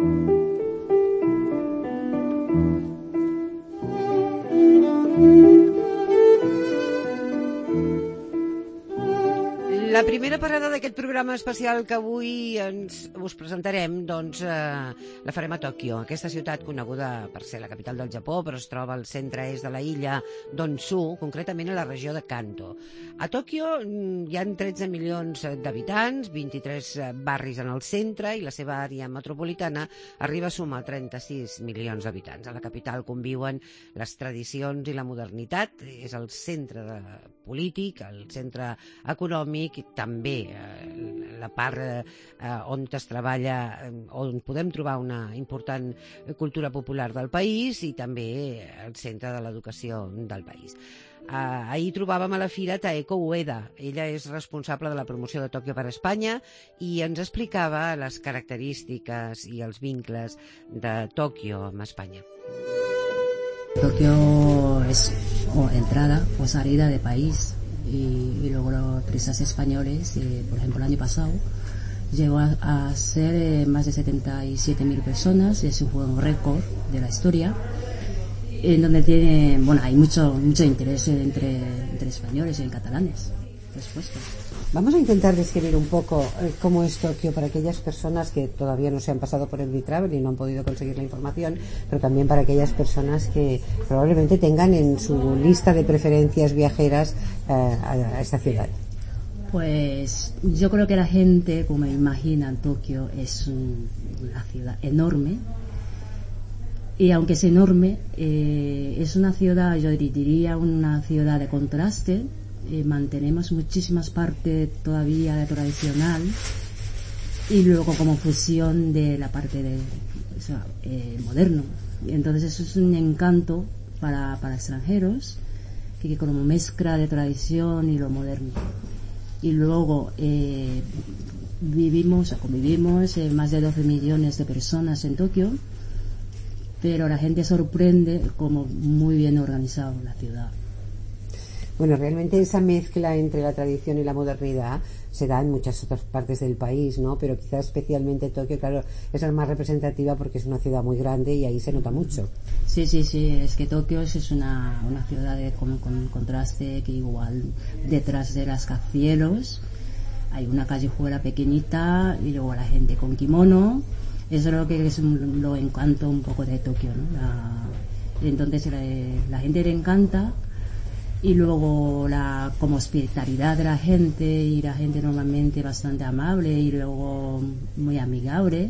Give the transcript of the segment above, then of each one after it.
La primera parada d'aquest programa especial que avui us presentarem, doncs, la farem a Tòquio, aquesta ciutat coneguda per ser la capital del Japó, però es troba al centre-est de la illa d'Honshu, concretament a la regió de Kanto. A Tòquio hi ha 13 milions d'habitants, 23 barris en el centre, i la seva àrea metropolitana arriba a sumar 36 milions d'habitants. A la capital conviuen les tradicions i la modernitat, és el centre polític, el centre econòmic, també la part on es treballa, on podem trobar una important cultura popular del país i també el centre de l'educació del país. Ahir trobàvem a la fira Taeko Ueda. Ella és responsable de la promoció de Tòquio per Espanya i ens explicava les característiques i els vincles de Tòquio amb Espanya. Tokio es entrada o salida de país y luego los turistas españoles, por ejemplo el año pasado llegó a ser más de 77.000 personas, es un juego récord de la historia en donde tiene, bueno, hay mucho interés entre españoles y catalanes, por supuesto. Vamos a intentar describir un poco cómo es Tokio para aquellas personas que todavía no se han pasado por el B-Travel y no han podido conseguir la información, pero también para aquellas personas que probablemente tengan en su lista de preferencias viajeras a esta ciudad. Pues yo creo que la gente, como imagina, Tokio es una ciudad enorme. Y aunque es enorme, es una ciudad, yo diría, una ciudad de contraste. Mantenemos muchísimas partes todavía de tradicional y luego como fusión de la parte de moderno. Entonces eso es un encanto para extranjeros, que como mezcla de tradición y lo moderno. Y luego convivimos más de 12 millones de personas en Tokio, pero la gente sorprende como muy bien organizado la ciudad. Bueno, realmente esa mezcla entre la tradición y la modernidad se da en muchas otras partes del país, ¿no? Pero quizás especialmente Tokio, claro, es la más representativa porque es una ciudad muy grande y ahí se nota mucho. Sí, es que Tokio es una ciudad con contraste, que igual detrás de las rascacielos hay una callejuela pequeñita y luego la gente con kimono. Eso es lo que es lo encanto un poco de Tokio, ¿no? Entonces la gente le encanta. Y luego como hospitalidad de la gente, y la gente normalmente bastante amable y luego muy amigable,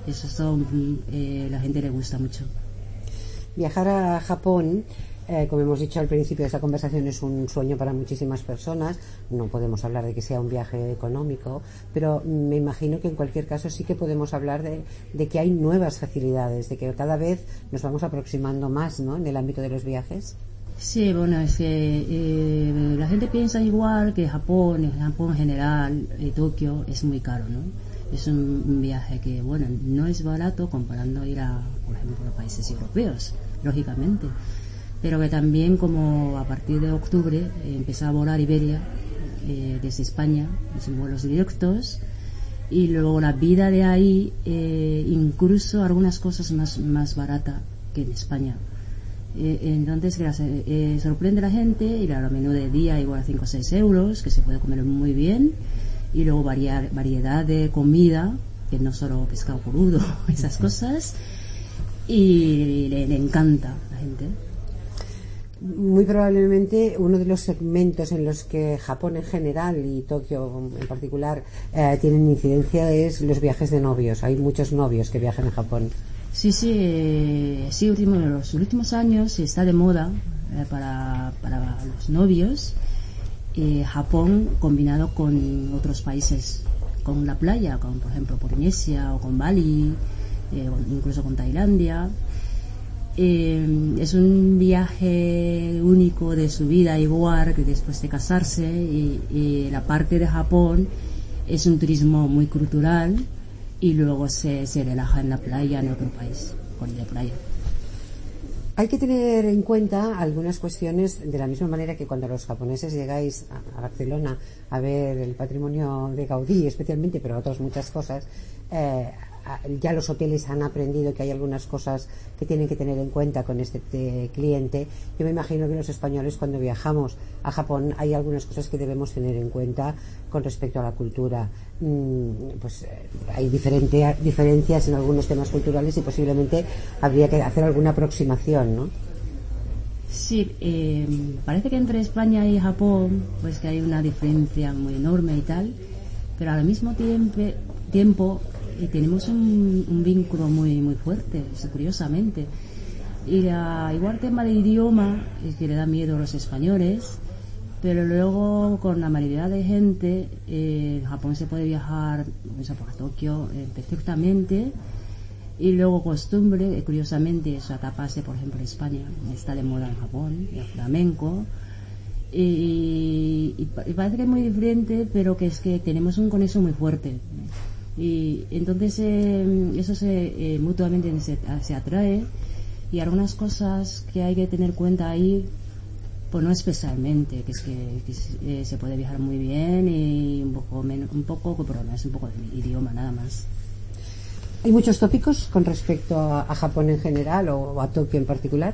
la gente le gusta mucho. Viajar a Japón, como hemos dicho al principio de esta conversación, es un sueño para muchísimas personas. No podemos hablar de que sea un viaje económico, pero me imagino que en cualquier caso sí que podemos hablar de que hay nuevas facilidades, de que cada vez nos vamos aproximando más, ¿no?, en el ámbito de los viajes. Sí, bueno, es que la gente piensa igual que Japón en general, Tokio es muy caro, ¿no? Es un viaje que, bueno, no es barato comparando ir a, por ejemplo, a países europeos, lógicamente. Pero que también, como a partir de octubre empezó a volar Iberia desde España, en vuelos directos, y luego la vida de ahí, incluso algunas cosas más barata que en España. Entonces sorprende a la gente, ir a lo menú de día igual a 5 o 6 euros, que se puede comer muy bien, y luego variedad de comida, que no solo pescado crudo, esas cosas, y le encanta a la gente. Muy probablemente uno de los segmentos en los que Japón en general y Tokio en particular tienen incidencia es los viajes de novios. Hay muchos novios que viajan a Japón. Sí, en los últimos años está de moda para los novios Japón combinado con otros países, con la playa, como por ejemplo Polinesia o con Bali, o incluso con Tailandia. Es un viaje único de su vida, igual que después de casarse, y la parte de Japón es un turismo muy cultural. Y luego se relaja en la playa, en otro país, con la playa. Hay que tener en cuenta algunas cuestiones, de la misma manera que cuando los japoneses llegáis a Barcelona a ver el patrimonio de Gaudí, especialmente, pero otras muchas cosas, ya los hoteles han aprendido que hay algunas cosas que tienen que tener en cuenta con este cliente. Yo me imagino que los españoles, cuando viajamos a Japón, hay algunas cosas que debemos tener en cuenta con respecto a la cultura. Pues hay diferencias en algunos temas culturales y posiblemente habría que hacer alguna aproximación, ¿no? Sí, parece que entre España y Japón pues que hay una diferencia muy enorme y tal, pero al mismo tiempo tenemos un vínculo muy muy fuerte, curiosamente. Y igual tema de idioma es que le da miedo a los españoles, pero luego con la mayoría de gente en Japón se puede viajar, por ejemplo, a Tokio perfectamente. Y luego costumbre, curiosamente, eso taparse, por ejemplo, en España, está de moda en Japón, el flamenco. Y parece que es muy diferente, pero que es que tenemos un conexión muy fuerte. Y entonces eso mutuamente se atrae, y algunas cosas que hay que tener cuenta ahí, pues no especialmente, que es que se puede viajar muy bien y un poco, pero no es un poco de idioma nada más. ¿Hay muchos tópicos con respecto a Japón en general o a Tokio en particular?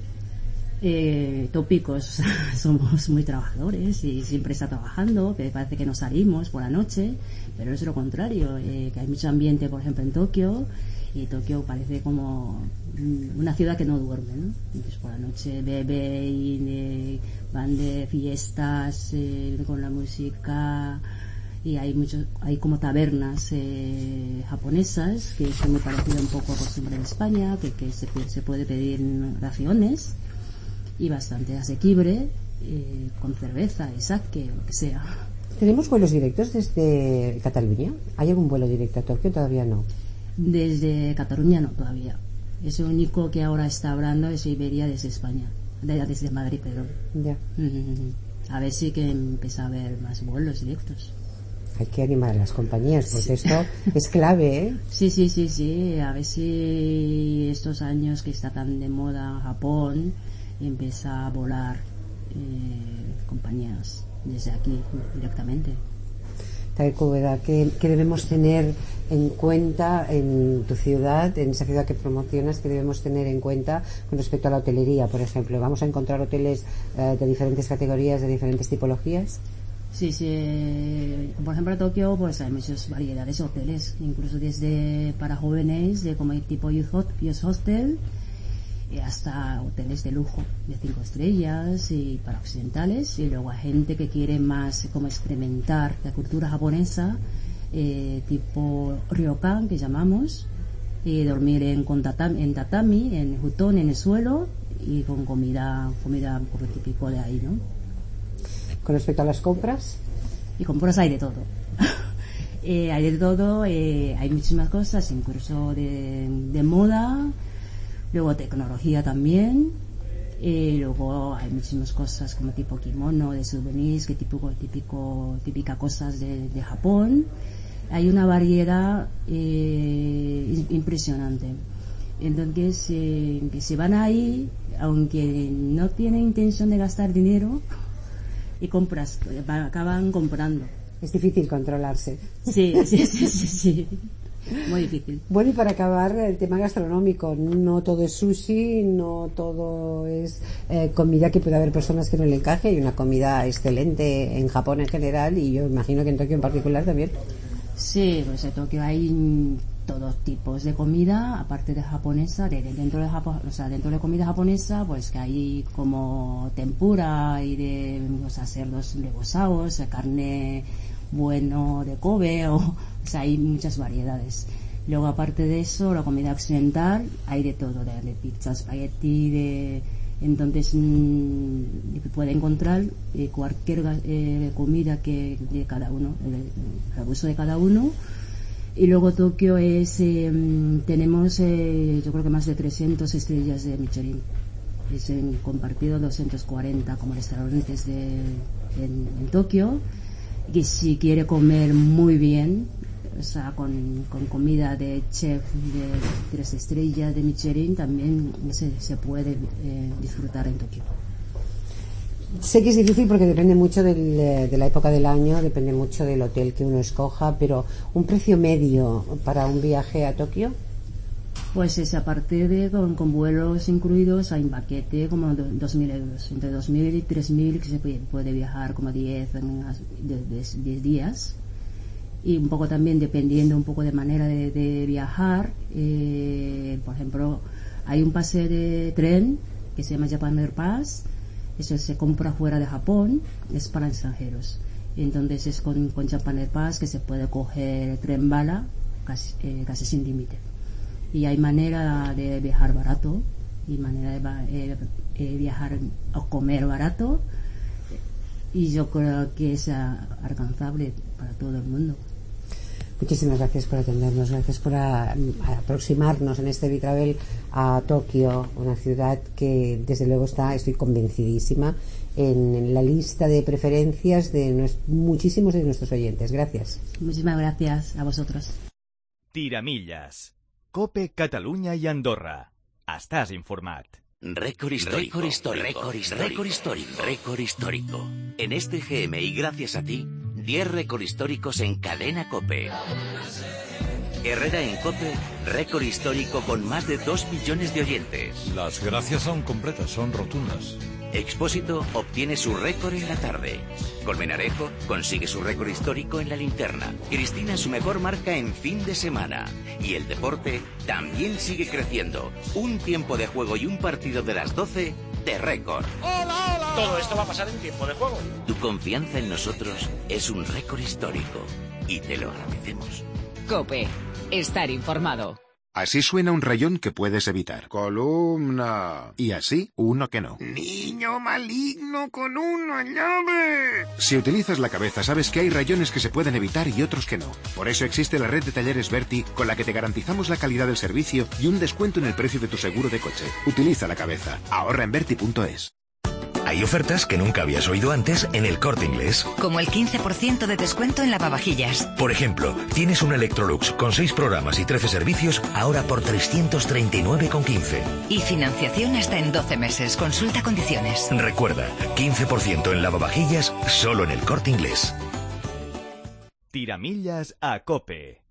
Tópicos, somos muy trabajadores y siempre está trabajando, que parece que no salimos por la noche, pero es lo contrario, que hay mucho ambiente, por ejemplo, en Tokio, y Tokio parece como una ciudad que no duerme, ¿no? Entonces por la noche bebe y van de fiestas con la música. Y hay como tabernas japonesas que son muy parecidas un poco a costumbre en España, que se puede pedir raciones y bastante asequible, con cerveza y sake, lo que sea. ¿Tenemos vuelos directos desde Cataluña? ¿Hay algún vuelo directo a Tokio? Todavía no. Desde Cataluña no, todavía. Es el único que ahora está hablando es Iberia desde España, desde Madrid, perdón. Ya. A ver si que empieza a haber más vuelos directos. Hay que animar a las compañías, porque esto es clave, ¿eh? Sí. A ver si estos años que está tan de moda Japón empieza a volar compañías desde aquí directamente. Taeko, ¿qué debemos tener en cuenta en tu ciudad, en esa ciudad que promocionas, que debemos tener en cuenta con respecto a la hotelería, por ejemplo? ¿Vamos a encontrar hoteles de diferentes categorías, de diferentes tipologías? Sí. Por ejemplo, en Tokio pues hay muchas variedades de hoteles, incluso desde para jóvenes, de como tipo youth hostel, hasta hoteles de lujo de 5 estrellas y para occidentales, y luego a gente que quiere más como experimentar la cultura japonesa, tipo ryokan que llamamos, y dormir en tatami, en futón en el suelo, y con comida como típico de ahí, ¿no? Con respecto a las compras. Y compras hay de todo. Hay de todo, hay muchísimas cosas, incluso de moda, luego tecnología también, luego hay muchísimas cosas como tipo kimono, de souvenirs, que típica cosas de Japón. Hay una variedad impresionante. Entonces, que se van ahí, aunque no tienen intención de gastar dinero, y acaban comprando. Es difícil controlarse. Sí. Muy difícil. Bueno, y para acabar, el tema gastronómico. No todo es sushi, no todo es comida, que puede haber personas que no le encaje. Hay una comida excelente en Japón en general, y yo imagino que en Tokio en particular también. Sí, pues en Tokio hay todos tipos de comida, aparte de japonesa, dentro de comida japonesa, pues que hay como tempura y de cerdos rebozados, carne bueno de Kobe, o sea, hay muchas variedades. Luego, aparte de eso, la comida occidental, hay de todo, de pizza, espagueti, entonces puede encontrar cualquier comida que de cada uno, el gusto de cada uno. Y luego Tokio tenemos yo creo que más de 300 estrellas de Michelin. Es compartido 240 como restaurantes en Tokio. Y si quiere comer muy bien, o sea, con comida de chef de 3 estrellas de Michelin, también se puede disfrutar en Tokio. Sé que es difícil porque depende mucho de la época del año, depende mucho del hotel que uno escoja, pero un precio medio para un viaje a Tokio. Pues es a partir de con vuelos incluidos hay un paquete como 2.000 euros, entre 2.000 y 3.000 que se puede viajar como 10 días, y un poco también dependiendo un poco de manera de viajar. Por ejemplo, hay un pase de tren que se llama Japan Air Pass. Eso se compra fuera de Japón, es para extranjeros. Entonces es con Japan Air Pass que se puede coger tren bala casi sin límite. Y hay manera de viajar barato y manera de viajar o comer barato, y yo creo que es alcanzable para todo el mundo. Muchísimas gracias por atendernos, gracias por aproximarnos en este Bitravel a Tokio, una ciudad que desde luego estoy convencidísima, en la lista de preferencias de muchísimos de nuestros oyentes. Gracias. Muchísimas gracias a vosotros. Tiramillas. COPE, Catalunya i Andorra. Estàs informat. Récord histórico. En este GM y gracias a ti, 10 récord históricos en cadena COPE. Herrera en COPE, récord histórico con más de 2 millones de oyentes. Las gracias son completas, son rotundas. Expósito obtiene su récord en la tarde. Colmenarejo consigue su récord histórico en la linterna. Cristina su mejor marca en fin de semana. Y el deporte también sigue creciendo. Un tiempo de juego y un partido de las 12 de récord. ¡Hola, hola! Todo esto va a pasar en tiempo de juego. Tu confianza en nosotros es un récord histórico. Y te lo agradecemos. COPE. Estar informado. Así suena un rayón que puedes evitar. Columna. Y así, uno que no. Niño maligno con una llave. Si utilizas la cabeza, sabes que hay rayones que se pueden evitar y otros que no. Por eso existe la red de talleres Berti, con la que te garantizamos la calidad del servicio y un descuento en el precio de tu seguro de coche. Utiliza la cabeza. Ahorra en Berti.es. Hay ofertas que nunca habías oído antes en El Corte Inglés. Como el 15% de descuento en lavavajillas. Por ejemplo, tienes un Electrolux con 6 programas y 13 servicios ahora por 339,15. Y financiación hasta en 12 meses. Consulta condiciones. Recuerda, 15% en lavavajillas solo en El Corte Inglés. Tiramillas a COPE.